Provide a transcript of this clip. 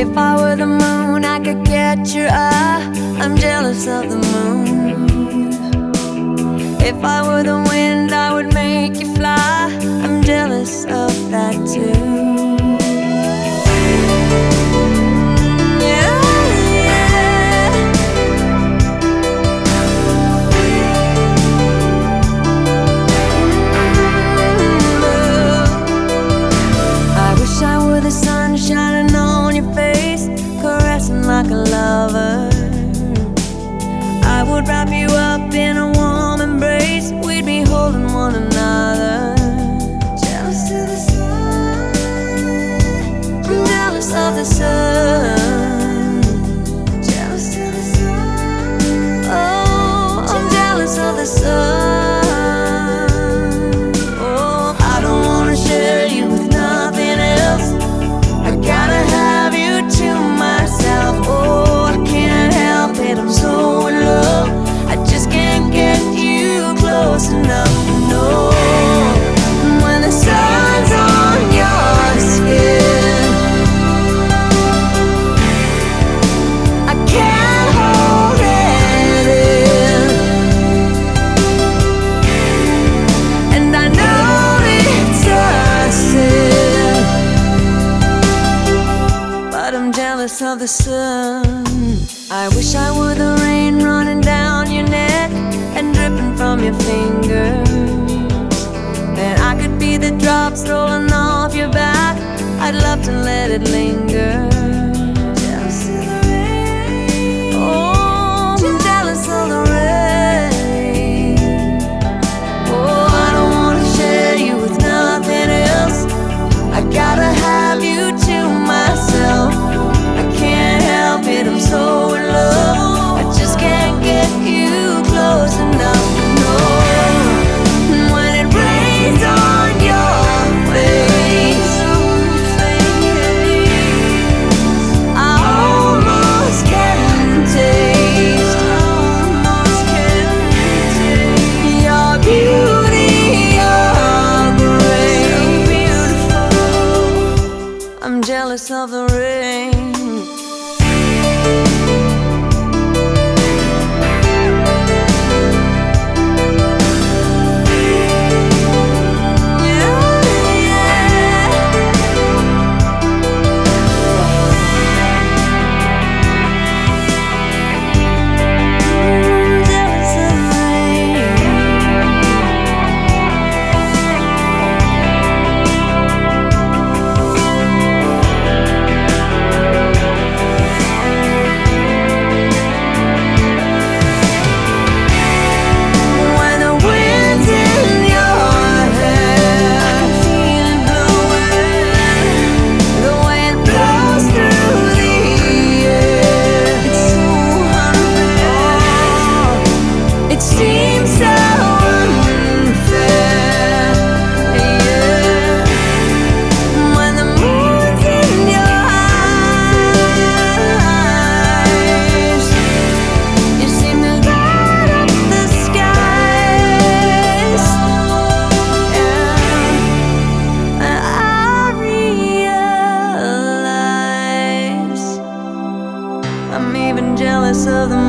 If I were the moon, I could catch your eye. I'm jealous of the moon. If I were the wind, I would make you fly. I'm jealous of that too. Like a lover, I would wrap you up in a warm embrace. We'd be holding one another. Jealous of the sun, I'm jealous of the sun. Jealous of the sun, oh, I'm jealous of the sun. Oh, I don't wanna share you with nothing else. I gotta have you to myself. Oh, I can't help it, I'm so in love. I just can't get you close enough. No, when the sun's on your skin, I can't hold it in. And I know it's a sin, but I'm jealous of the sun. I wish I were the rain running down your neck and dripping from your fingers. And I could be the drops rolling off your back. I'd love to let it linger. Jealous of the rain. Oh, I'm jealous of the rain. Oh, I don't wanna share you with nothing else. I gotta have you to myself. I can't help it, I'm so in love. I just can't get you close enough. No, when it rains on your face, I almost can taste your beauty, your grace. I'm jealous of the rain. I'm even jealous of the